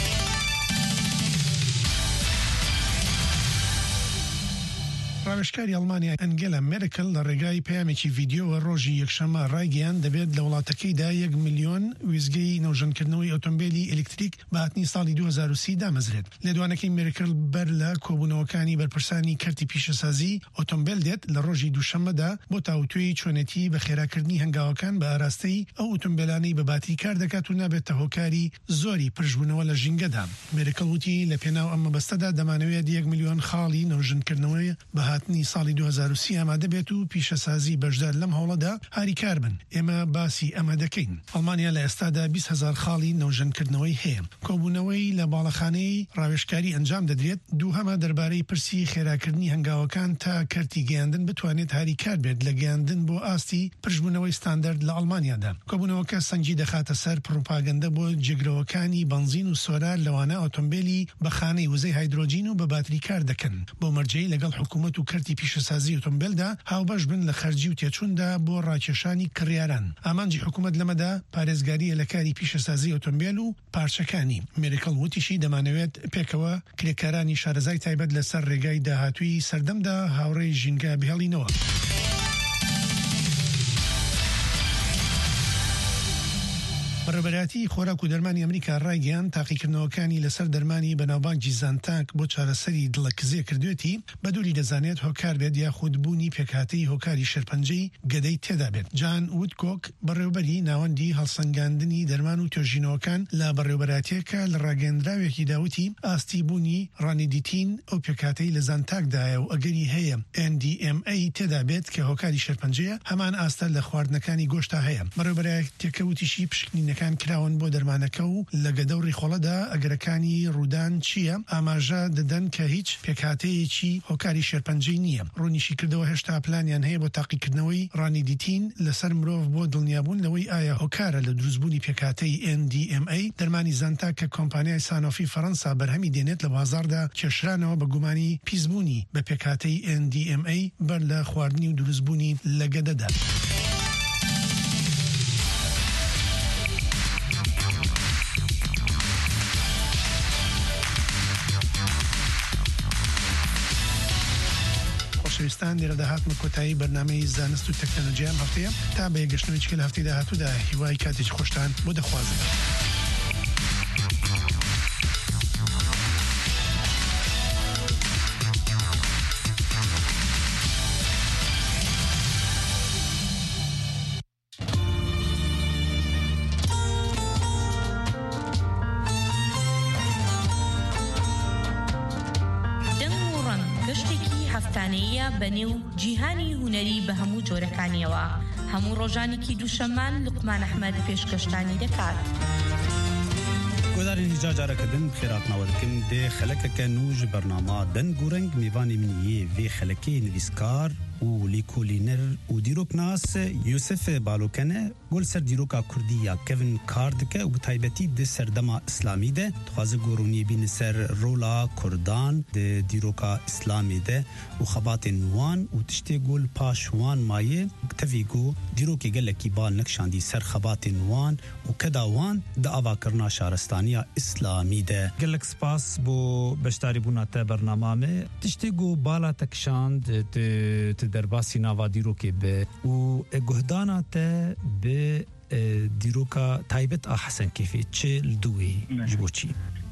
ڕاوێژکاری ئەڵمانیا ئەنگێلا مێرکل لە ڕێگای پەیامێکی ڤیدیۆوە ڕۆژی یەکشەمە ڕایگەیان دەبێت لە وڵاتەکەیدا 1 ملیۆن ویزگەی نەوژەنکردنەوەی ئۆتۆمبیلی ئەلکتریک بە هاتنی ساڵی 2030 دامەزرێت. لێدوانەکەی مێرکل بەر لە کۆبوونەوەکانی بەرپرسانی کەرتی پیشەسازی ئۆتۆمبیل دێت لە ڕۆژی دووشەممەدا بۆ تاوتوێی چۆنێتی بە خێراکردنی هەنگاوەکان بە ئاراستەی ئەو ئۆتۆمبیلانەی بە باتری کار دەکات و نابێتە هۆکاری زۆری پرژبوونەوە لە ژینگەدا. مێرکل وتی لە پێناو ئەمە بەستەدا دەمانەوێت 1 ملیۆن خاڵی نەوژەنکردنەوەی بە هاتنی ساڵی 2030 ئامادە بێت و پیشەسازی بەشدار لەم هەوڵەدا هاریکار بن. ئێمە باسی ئەمە دەکەین. ئەڵمانیا لە ئێستادا 20,000 خاڵی نەوژەنکردنەوەی هەیە. کۆبوونەوەی لە باڵەخانەی ڕاوێژکاری ئەنجام دەدرێت دووهەمە دەربارەی پرسی خێراکردنی هەنگاوەکان تا کەرتی گەیاندن بتوانێت هاریکار بێت لە گەیاندن بۆ ئاستی پرژبوونەوەی ستاندەرد لە ئەڵمانیادا. کۆبوونەوەکە سەنگی دەخاتە سەر پروپاگەندە بۆ جێگرەوەکانی بنزین و سۆلار لەوانە ئۆتۆمبیلی بە خانەی وزەی هایدرۆجین و بە باتری کار دەکەن بۆ مەرجەی لەگەڵ حکوومەت و کەرتی پیشەسازی ئۆتۆمبیلدا هاوبەش بن لە خەرجی و تێچووندا بۆ ڕاکێشانی کڕیاران. ئامانجی حکوومەت لەمەدا پارێزگاریە لە کاری پیشەسازی ئۆتۆمبیل و پارچەکانی. مێرکل وتیشی دەمانەوێت پێکەوە کرێکارانی شارەزای تایبەت لەسەر ڕێگای داهاتووی سەردەمدا هاوڕێی ژینگە بهێڵینەوە. بەڕێبەراتی خۆراک و دەرمانی ئەمریکا ڕایگەیان تاقیکردنەوەکانی لەسەر دەرمانی بەناوبانگی زانتاک بۆ چارەسەری دڵەکزێ کردوێتی بەدووری دەزانێت هۆکار بێت یاخود بوونی پێکهاتەی هۆکاری شێرپەنجەی گەدەی تێدا بێت. جان وودکۆک بەڕێوەبەری ناوەندی هەڵسەنگاندنی دەرمان و توێژینەوەکان لە بەڕێوەبەراتیەکە لە ڕاگەندراوێکی داوتی ئاستی بوونی ڕانیدیتین ئەو پێکهاتەی لە زانتاکدایە و ئەگەری هەیە NDMA تێدا بێت کە هۆکاری شێرپەنجەیە هەمان ئاستە لە خواردنەکانی گۆشتا هەیە. بەڕێوەبەراتیەکە وتیشی پشکنینەکان کراون بۆ دەرمانەکە و لە گەدە و ڕیخۆڵەدا ئەگەرەکانی ڕوودان چییە ئاماژە دەدەن کە هیچ پێکهاتەیەکی هۆکاری شێرپەنجەی نییە. ڕوونیشی کردەوە هێشتا پلانیان هەیە بۆ تاقیکردنەوەی ڕانیدیتین لەسەر مرۆڤ بۆ دڵنیابوون لەوەی ئایا هۆکارە لە دروستبوونی پێکهاتەی NDMA دەرمانی زانتا کە کۆمپانیای سانۆفی فەڕەنسا بەرهەمی دێنێت لە بازاردا کێشرانەوە بە گومانی پیسبوونی بە پێکهاتەی NDMA بەر لە خواردنی و دروستبوونی لە گەدەدا. شوستان لێرە داهاتمە کۆتایی بەرنامەی زانست و تەکنۆلۆژیام هەفتەیە تا بە یەگەشتنەوەی لە هەفتەی داهاتوودا هیوای کاتێکی خۆشتان بۆ دەخوازم. بەنێو جیهانی هونەری بە هەموو جۆرەکانیەوە هەموو ڕۆژانێکی دووشەمان لوقمان ئەحمەد پێشکەشتانی دەکات. گۆدارین هیجا جارەکەدن خێراتناوە دەکەن دێ خەلەکەکە نوژ بەرنامە دەنگ و ڕەنگ میوانی منیە وێ خەلەکەی نویسکار و لیکولینر و دیروکناس یوسف بالوکنه گل سر دیروکا کردیا کوین کاردکه و تایبتی ده سردما اسلامی ده تخوازه گورونی بین سر رولا کردان ده دیروکا اسلامی ده و خبات نوان و تشتی گل پاشوان مایه تفیگو دیروکی گلکی بال نکشاندی سر خبات نوان و کداوان ده آواکرنا شارستانیا اسلامی ده گلک سپاس بو بشتاری بوناته برنامه تشتی گو بالا تکشاند درباسی ناوا دیروکی به و گهدانا ته به دیروکا تایبت حسن کیفی چه لدوی جبوچی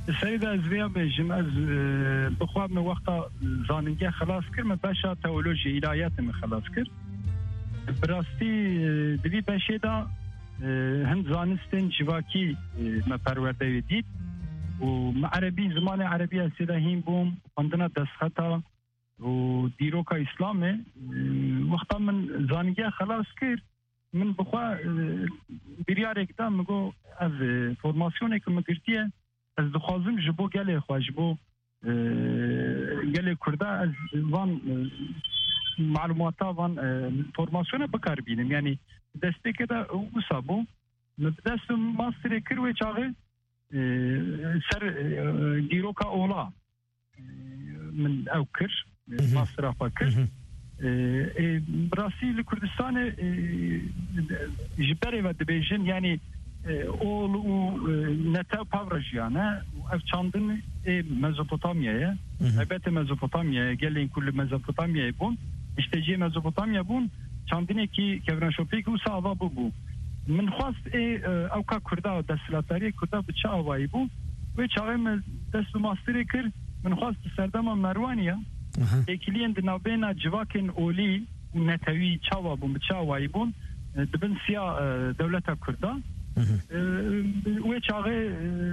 السيدة أزبيا بيجم أز بخواب من وقتا زانينجا خلاص كر من باشا تيولوجي إلهيات من خلاص كر براستي دبي باشي دا هند زانستين جواكي ما پرورده ديد وعربي زمان عربي السيدة هين بوم عندنا دسخطا وديروكا إسلامي وقتا من زانينجا خلاص كر من بخوا بريارك دا مگو از فورماسيوني که مگرتيه از دخوازم جبو گله خواج بو گله کرده از وان معلوماتا وان فورماسیون بکار بینم یعنی دسته که دا اوسابو دست ماستر کروی چاقه سر دیروکا اولا من او کر ماستر افا کر براسی لکردستان جبره و دبیجن یعنی اول و نتا پاورجیانه و چاندن مزوپوتامیا البته مزوپوتامیا گلین کل مزوپوتامیا بون اشتجی مزوپوتامیا بون چاندنی کی کورن شوپیک و ساوا بو من خواست او کا کردا دستلاتاری کردا بچا اوای بو و چاوم دست ماستر کر من خواست سردام مروانیا اکلین دنابینا جواکن اولی نتوی چاوا بو بچا اوای بون دبن سیا دولت کردا و چاغه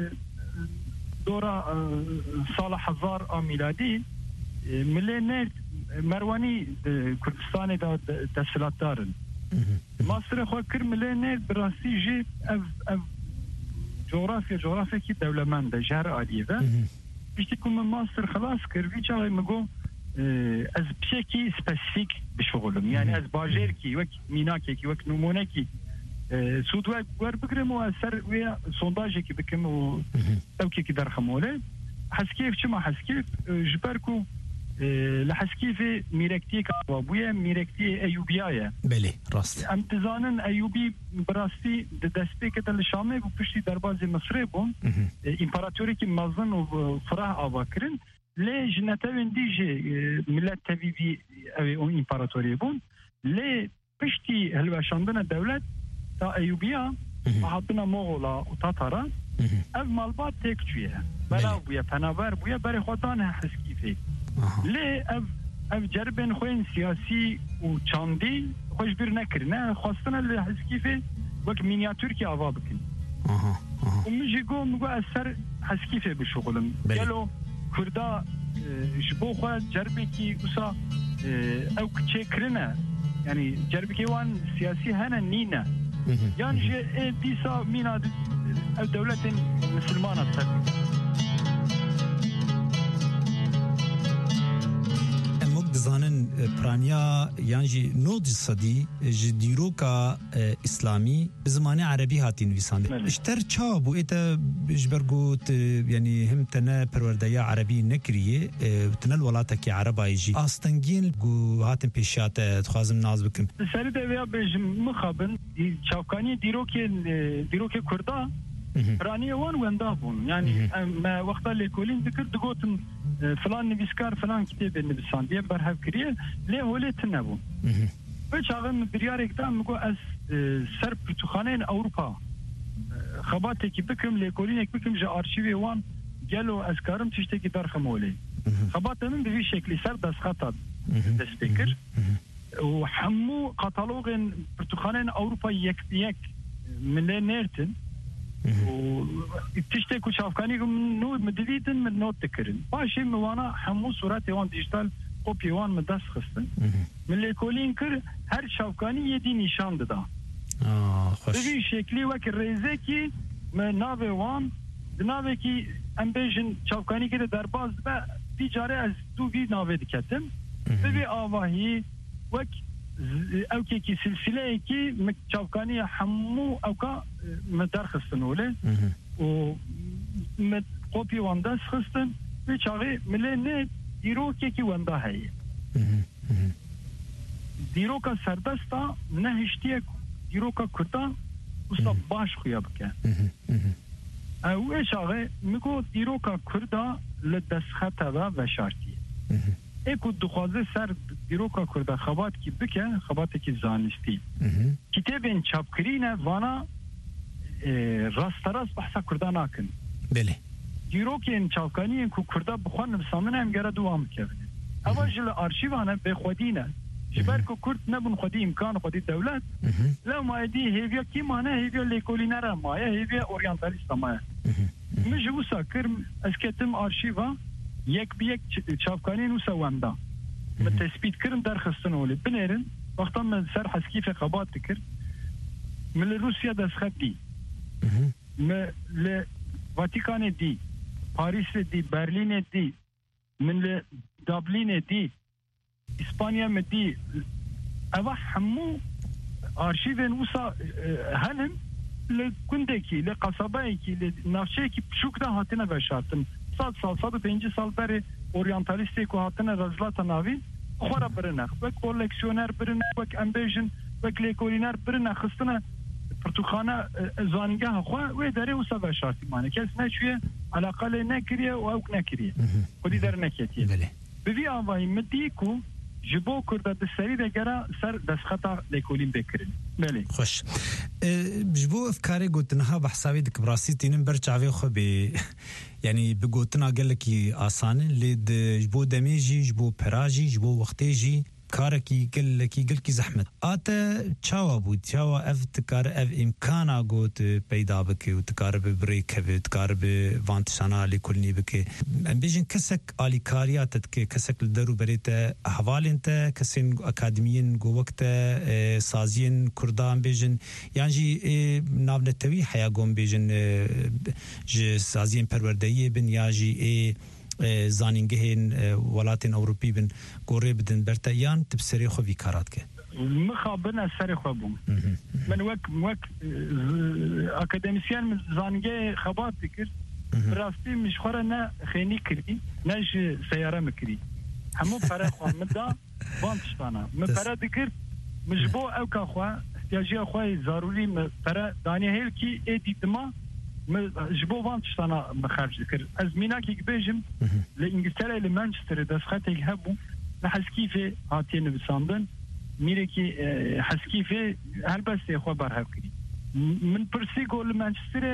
دورا سال 1000 میلادی مليونير مرواني كردستان دا تسلات دارن مصر خو كر مليونير براسي جي اف جغرافيا كي دولمند جهر عاليه بيشتكم من مصر خلاص كر في چاغه مگو از بشكي سبيسيفيك بشغلهم يعني از باجيركي وك ميناكي وك نمونكي سود ور بگرم و اثر ويا سونداجي كي بكم و توكي كي درخموله حسكيف چما حسكيف جبركو لحسكيف ميركتي كابويا ميركتي ايوبيايا بله راست امتزانن ايوبي براستي دستي كده الشامي وبشتي درباز مصري بون امبراطوري كي مازن و فرح اباكرن لي جنتاوين ديجي ملت تبيبي او امبراطوري بون لي بشتي هلوشاندن الدولة تا ايوبيا حطنا مغولا و تاتارا اف مالبات تكتوية بلا بويا پنابر بويا بري خودان حسكيفي لي اف جربن خوين سياسي و چاندي خوش بير نكرنا خواستنا اللي حسكيفي وك مينياتور كي آوا بكن ومجي مگو اثر حسكيفي بشغلم قالو كردا جبو خواه جربي كي وسا او كچه کرنا يعني جربي كي وان سياسي هنا نينا يعني ديسا مينا الدولة مسلمانة زانن پرانیا یانجی نود صدی جدیروکا اسلامی زمانه عربی هاتی نویسانده اشتر چا بو ایتا جبرگوت یعنی هم تنه پروردیا عربی نکریه تنه ولاتکی عربایی جی آستنگین گو هاتن پیشات خوازم ناز بکن سری دویا بجم مخابن چاوکانی دیروک کردا پرانیا وان وندابون يعني ما وقت اللي كولين ذكر دقوتن فلان نبيسكار فلان كتاب النبسان دي برهاب كريه ليه ولي تنبون باش اغم بريارك دا مقو از سر برتخانين اوروبا خباتك بكم لكولينك بكم جا ارشيفي وان قالوا اسكارم تشتكي دار خمولي خبات من بفي شكل سر دس خطط دستيكر وحمو قطالوغن برتخانين اوروبا يك من نيرتن وتشتكوا شافكاني من نو مدليتن من نوت تكرن باشي موانا حمو صورات وان ديجيتال كوبي وان مدس خستن من اللي كولين كر هر شافكاني يدي نشان دا خوش بفي شكلي وك الريزكي من نافي وان نافي امبيجن شافكاني كده درباز با في جاري از دو في نافي دكتم بفي آواهي وك او كي سلسله كي متشافكانيه حمو او كا مدرخ السنوله و مت قوبي وانداس خستن بيچاغي ملنه ديرو كي واندا هي ديرو كا سردستا نهشتيه ديرو كا كتا وسط باش خيابك او ايشاغي مكو ديرو كا كردا لدسخته و شرطيه اكو دخوازه سر دیروکا کرده خبات کی بکه خبات کی زانستی کتابین چاپکرینه وانا راست بحثا کرده ناکن بله دیروکین چاوکانی کو کردا بخوان نفسامن هم گره دوام کردن اما جل آرشیوانه به خودینه جبر کو کرد نبون خودی امکان خودی دولت لا ما دی هیویا کی مانه هیویا لیکولینر ما هیویا اورینتالیست ما مجبور ساکر اسکتم آرشیوا یک بیک چاوکانی نو سواندا متثبیت کردن در خستن ولی بنرن وقتا من سر حسکیف قبات کر من روسیا دست خدی من واتیکان دی پاریس دی برلین دی من دابلین دی اسپانیا مدي أبا حمو أرشيفين وصا هلم لكندكي لقصبايكي لنافشيكي بشوك ده هاتنا بشارتن صاد 5 بري أورينتاليستيكو هاتنا رزلات ناوي خورا برنا وك كولكسيونر برنا وك أمبيجن وك ليكولينر برنا خستنا برتوخانة زانجها خوا ويداري وصا بشارتي ماني كاس نشوية على الأقل نكرية أو نكرية ودي دار نكيتي بفي آواي مديكو جبو کرده دستری دگره سر دست خطا لیکولین بکرین بله خوش جبو افکاری گوتنها بحسابی دک براسی تینن برچاوی خو بی یعنی بگوتنا گلکی آسانه لید جبو دمیجی جبو پراجی جبو وقتیجی کارکی گلکی زحمت آتا چاوا بود چاوا اف تکار اف امکانا گوت پیدا بکی و تکار ببریک و تکار بوانتشانا لیکولنی بکی ام بیجن کسک آلیکاریاتت که کسک لدرو بریتا حوالین تا کسین اکادمیین گو وقت سازین کردان بیجن یعنی جی نابنتوی حیاگون بیجن جی سازین پروردهی بن یا جی زانینگهین ولاتین اوروپی بن گوره بدن برتایان تبصری خو ویکارات که مخابن سر خو بوم من وک اکادمیسیان زانینگه خبات بکر راستی مشخوره نه خینی کردی نه سیاره مکری همو پره خو مدا وانتشتانا مپره دکر مجبو او که خو احتیاجی خو ضروری مپره دانی هیل کی ایدیدما جبو وانتشتانا بخارج ذكر أزميناكي بيجم لإنجلترا لمانشستر دسختي هبو لحسكيفة هاتين بساندن ميريكي حسكيفة هل بس يخوا بارهاب كري من برسيكو لمانشستر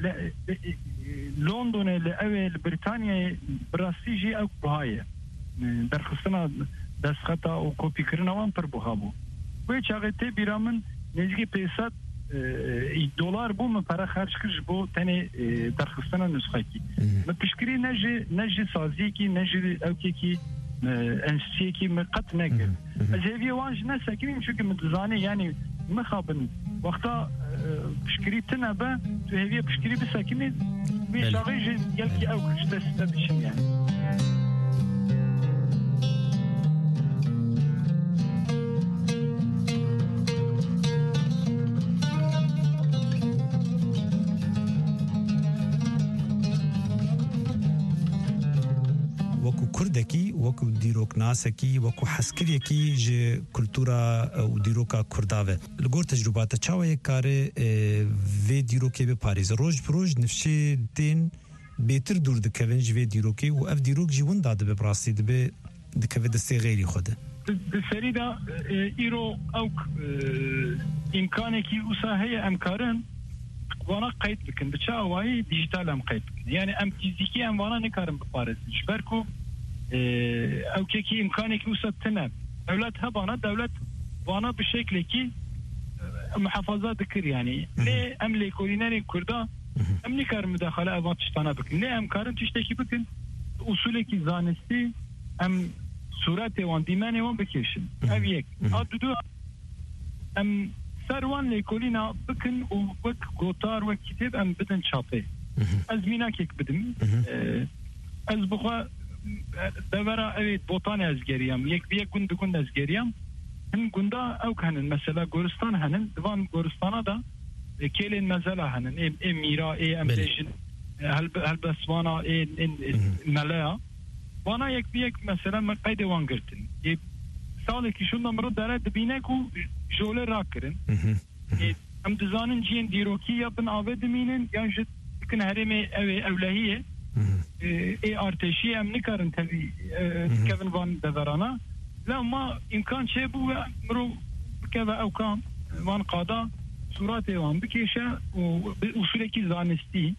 لندن لأوي لبريطانيا براسيجي أو بهاية درخصنا دسختا أو كوبي كرنا وان پر بهابو ويش أغيتي برامن نزيكي بيسات دولار بو من para خرج کرد بو تنه درخستان نسخه کی من پشکری نجی سازی کی نجی اوکی کی انستی کی مقت نگر از هیوی وانج نسکریم چون من زانی یعنی مخابن وقتا پشکری تنه با تو هیوی پشکری بسکنی بیشاقی یلکی اوکش دسته بشیم یعنی کردکی وکو دیروک ناسکی وکو حسکری کی ج کلتورا و دیروکا کرداوه لگور تجربات چاوی کاره و دیروکی به پاریز روز پروژ نفشه دین بهتر دور دکوین جوی دیروکی و اف دیروک جیون داده به براستی دبه دکوه دسته غیری خوده بسری دا ایرو اوک امکانه کی اوساهی امکارن وانا قید بکن بچه آوائی دیجیتال هم قید بکن یعنی ام فیزیکی هم وانا نکارم بپارزش برکو او كي امكانك وسطنا دولت هبانا دولت وانا بشكل كي محافظات ذكر يعني ليه املي كوليناري كردا امني كار مداخله افات تشتانا بكن ليه امكارن تشتكي بكن اصولك زانستي ام صورت وان ديماني وان بكيشن ابيك ادو ام سروان ليكولينا بكن وك غوتار وكتاب ام بدن شاطي ازميناكيك بدم از بخوا دورا اوید بوتان ازگریم یک بیه گند ازگریم هم گندا او کنن مثلا گورستان هنن دوان گورستانا دا کلین مزلا هنن ام میرا ام دیجن هل بسوانا ملایا وانا یک بیه مثلا من قید وان گرتن سالی که شون نمرو داره دبینه کو جوله را کرن هم دزانن جین دیروکی یا بن آوه دمینن یا جد کن هرمی اولهیه ای ارتشی هم نکارن تبی کevin وان دورانه لا ما امکان چه بو مرو كذا او كان وان قادا صورات وان بكيشه و اصول کی زانستی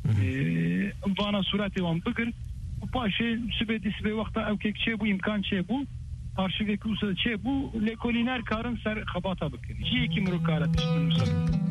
وانا صورتي وان بقر وباشي سبي وقتا او كيك شيبو امكان شيبو arşive kusa bu lekoliner karın ser xabata bakın. Ji ki muru karat musab.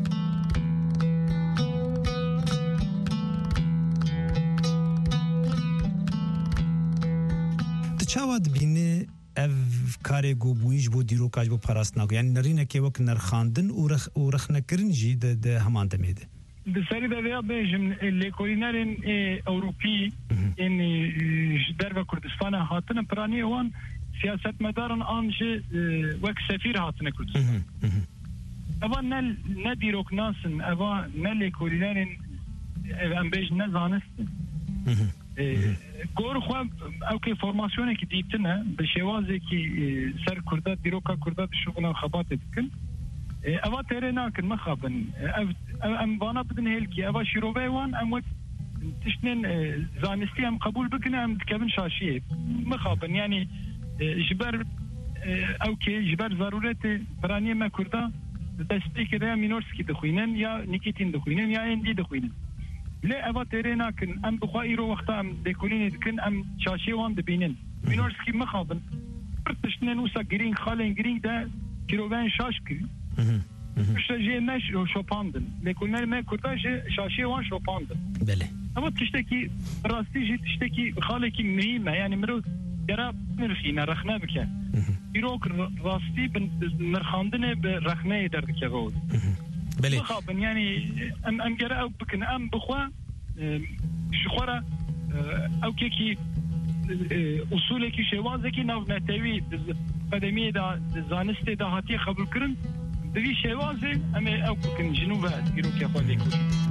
تشاود بینه اف کاری گوبویش بو دیروکاج بو پاراستنا یعنی نرینه که وک نرخاندن او رخنکرین جی د همان دمیده بسری دا ویا بیجم لیکولینرین اوروپی این در و کردستان هاتن پرانی وان سیاست مدارن آنچه وک سفیر هاتن کردستان اوا نه دیروک ناسن اوا نه لیکولینرین ام بیج نه زانست گور خواب او که فرماسیونه که دیتنه به شوازه که سر کرده دیروکا کرده شغل خبات دکن اوا تره ناکن مخابن ام وانا بدن هلکی اوا شیروبه وان ام وقت تشنين زانستي ام قبول بكنا ام تكابن شاشيه مخابن يعني جبر اوكي جبر ضرورة برانية ما كردا دستي كده مينورسكي دخوينن يا نيكيتين دخوينن يا اندي دخوينن لا اوا تره ناكن ام بخايرو وقتا ام ديكولين دكن ام شاشيه وان دبينن مينورسكي مخابن تشنين وسا جرين خالين جرين ده كيروبان شاشكي مش جي مش شوباندن لكن ما كرداش شاشيه وان شوباندن بله اما تشتكي راستي جي تشتكي خالكي مهمه يعني مرو يرا نرخينا رخنا بك يروك راستي نرخاندنه برخنه دردك غول بله مخابن يعني ام جرا بكن ام بخوا شخوره او كيكي اصولك شوازكي ناو نتوي قدمي دا زانستي دا هاتي قبول كرن دي شوازه اما او بكن جنوبه يروك يا خالكو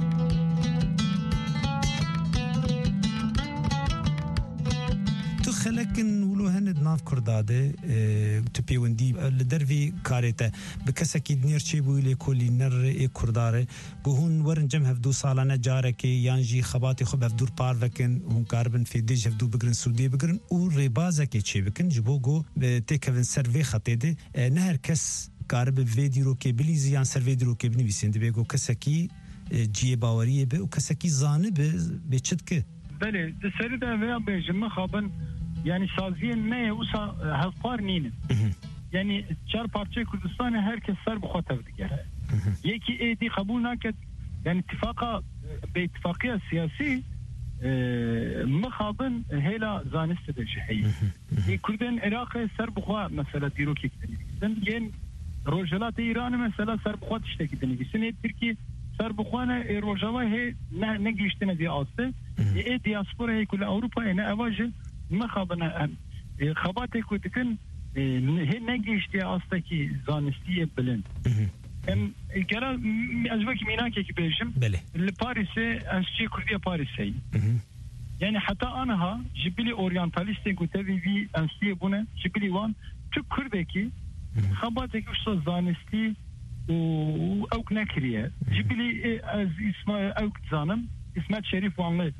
خلکن ولو هند ناف کرداده تپیوندی لدروی کارته بکسکی دنیر چی بویلی کلی نر ای کرداره گهون ورن جم هفدو سالانه جاره که یانجی خباتی خوب هفدور پار وکن هون کاربن فی دیج هفدو بگرن سودی بگرن او ریبازه که چی بکن جبو گو تکوین سروی خطه ده نه هر کس کارب ویدی رو که بلیزی یان سروی رو که بنویسنده بگو کسکی جی باوریه به و کسکی زانه به چد که بله دسری ده ویا بیجم خابن yani saziyen ne usa hafpar nine yani çar parça Kürdistan'ı herkes sar bu xatar digere yeki edi kabul naket yani ittifaka be ittifakiye siyasi mıxabın hela zanist de şey Kürden Irak'a sar bu xwa mesela diroki giden yen rojalat İran'ı mesela sar bu xwa işte giden gitsin Türkiye sar bu xwana rojava he ne geçtiğine diye astı diaspora he kul Avrupa ne avajı مخابنا خباتي كنتكن هي نجيشتي أصلكي زانستية بلند الكلا أزواج ميناكي كبيجم لباريسي أنشي كردية باريسي يعني حتى أنا جبلي أورينتاليستي كتبي في أنشي بنا جبلي وان تو كردكي خباتي كوشتا زانستي أو كنكرية جبلي از اسمه أو كتزانم اسمه شريف وانلي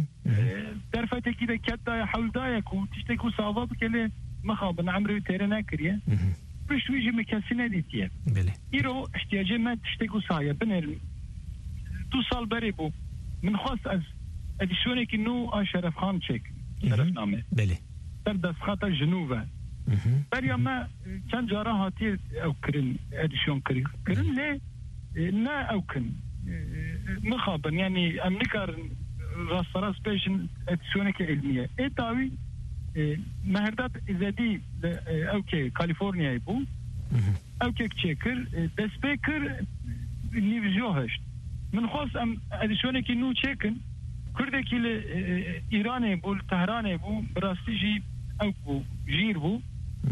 درفتكي ده كدا حولدايك وتشتكو صعبة كله مخابن عمرو تيرنا كريه بش ويجي مكاسينه ديتيه يرو احتياجي ما تشتكو صايا بنر تو سال بريبو من خاص از اديشونك انه شرف خان تشيك شرف نامه بله تردس خاطر جنوبه بريا ما كان جارا هاتي او كرن اديشون كرن ليه نا او كن مخابن يعني امريكا راس بيشن اديشونك علميه اي تاوي مهردات ازدي اوكي كاليفورنيا يبو اوكي تشيكر دسبيكر نيفجوهش من خاص ام اديشونك انه تشيكن كردك ايران يبو طهران يبو براستيجي او جير بو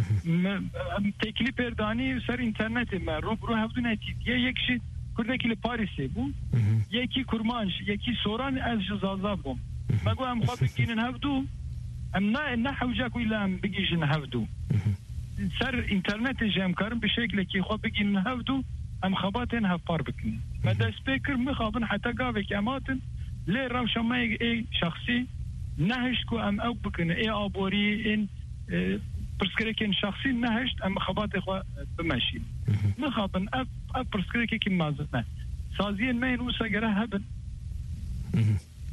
تكلي برداني سر انترنت ما رو هفدو نتیجه یکشی کردك لباريس يبو يكي كرمانش يكي سوران از جزازا بوم مگو ام خواب بگینن هفدو ام نه حوجاك ولا ام بگیجن هفدو سر انترنت جام كارم بشكل كي خواب بگینن هفدو ام خباتن هفار بكني مدى سبيكر مخابن حتى قافك اماتن ليه روشا ما اي شخصي نهشكو ام او بكن اي ابوري ان برسكريكين شخصي نهشت ام خبات اخوة بماشي مخابن اب برسكريكين مازتنا سازين ما ينوسا قرا هبن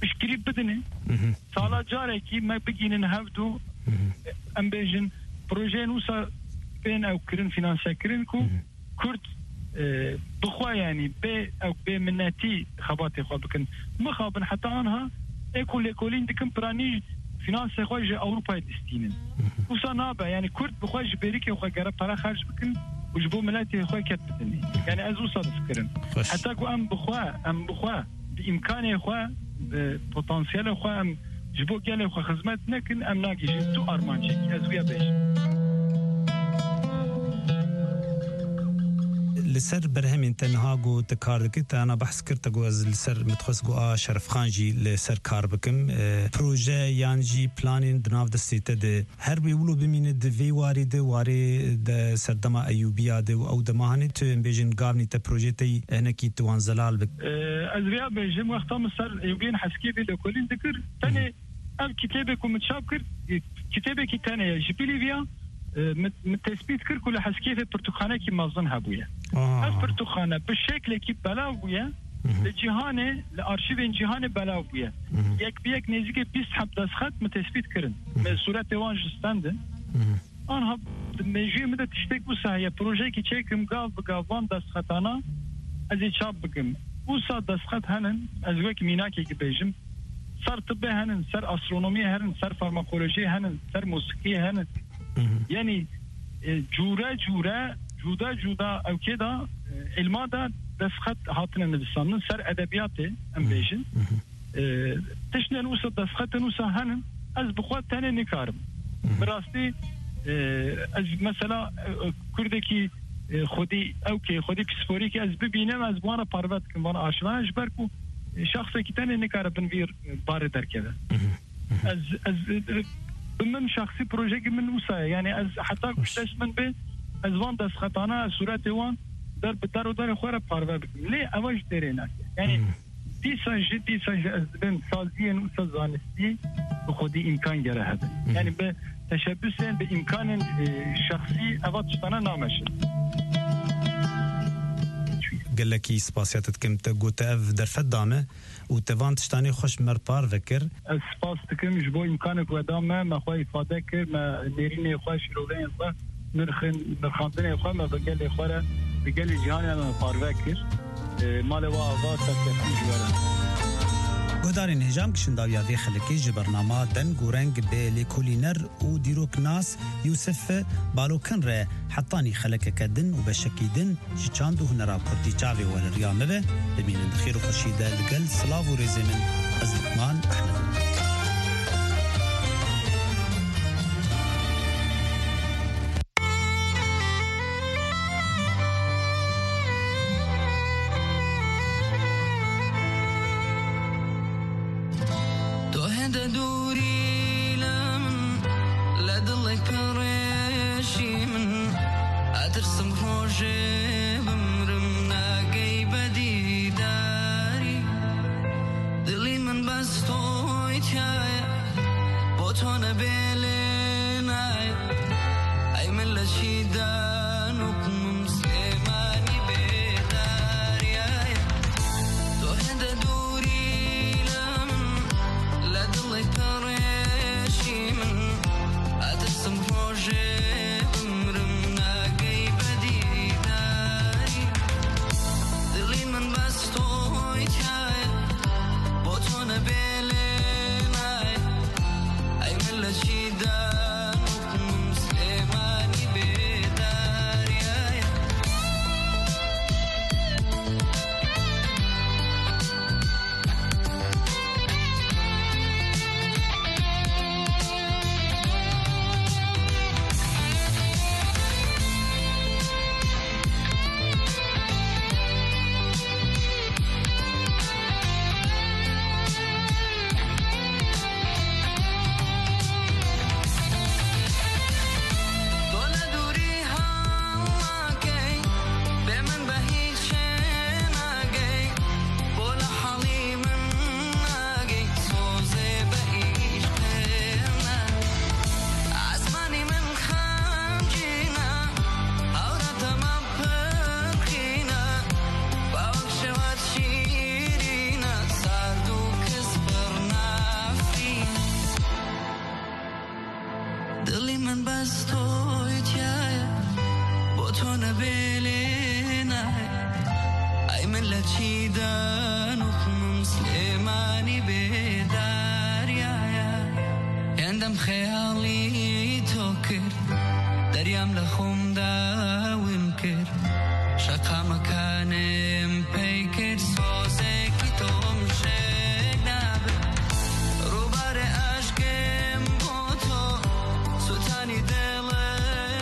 مشكلة بدني سالا جاركي ما بقين هفدو ام بيجن بروجين وصا بين او كرن فينانسا كرنكو كرت بخوا يعني بي او بي مناتي خباتي خو بكن مخابن حتى عنها ايكولين دكم براني فينانسا خواج اوروبا دستينن وصا نابا يعني كرت بخواج بيريكي وخا قرب طرا خارج بكن وجبو ملاتي خوا كتبتني يعني ازو صاد فكرن حتى كو ام بخوا بامكاني خوا بوتنسيال خوا ام جبو قال خو خدمت لكن ام ناقي تو ارمانشي ازويا باش لسر برهم تنها جو تكار دكت انا بحث كرت جو از لسر متخص جو شرف خانجي لسر كار بكم بروجي يانجي بلانين دناف دستيته ده هر بيقولوا بمين د في واري د سردما ايوبيا ده او دماهني تو بيجن غابني ته بروجي تي هنكي توان زلال بك ازريا بيجم وقت مصر ايوبيان حسكي بي لكولين ذكر ثاني الكتابه متشابكر كتابه كي ثانيه جبيليفيا متثبيت كر كل حسكي في برتقانه كي مازنها بويا برتقانه بالشكل كي بلاويا لجهانه لارشيف جهانه بلاويا يك بيك نزيك 20 حب دسخت متثبيت كرن من صوره وان ستاند انها ميجي مدة تشتك وسا هي بروجي كي تشيكم قاف بقافان دسختانا ازي شاب بكم وسا دسخت هنن ازوك ميناكي كي بيجم صار طبي هنن صار استرونومي هنن صار فارماكولوجي هنن صار موسيقي هنن يعني جودا او كده الماده دسخت هاتنا نفسنا سر ادبياتي ام بيجن تشنن وسط دسخت نوسا هنن از بخوات تاني نكارم براستي از مثلا كردكي خودي اوكي خودي بسفوريكي از ببينم از وانا باروت كم وانا اشناش بركو شخصي كي تاني نكار بنفير بار در كده از من شخصي بروجي من وسا يعني از حتى كشتش من به از وان دس خطانا صورت وان در بدر و در خوره پارو ليه اواج درينا يعني دي سان از بن سازين وسا زانستي بخودي امكان جره هذا يعني بتشبث بامكان شخصي اوات شتانا نامش قال لك سباسياتك كم تقوت اف در فدامه وتفانت شتاني خوش مربار ذكر سباس تكم جبو امكانك ودامه ما خوي فادك ما نيريني خوش روين صح نرخاندني خو ما بقال خوره بقال جهان انا بارفكر مال واوا تكفي جواره گودارین هجام کشنداویا وی خلکی جبرنامه دن گورنگ به لیکولینر و دیروک ناس یوسف بالوکن ره حطانی خلک کدن و بشکیدن چاندو هنرا کردی چاوی ول ریامه به ببین خیر و خورشیده لگل سلاو و رزمن از لقمان احمد She done Muslimani bedar تو نبیلینا ای ملتی دانوخ سلیمانی بداریا عندم خیالی تو کرد دریم لخوم داوم کرد شقا مکانه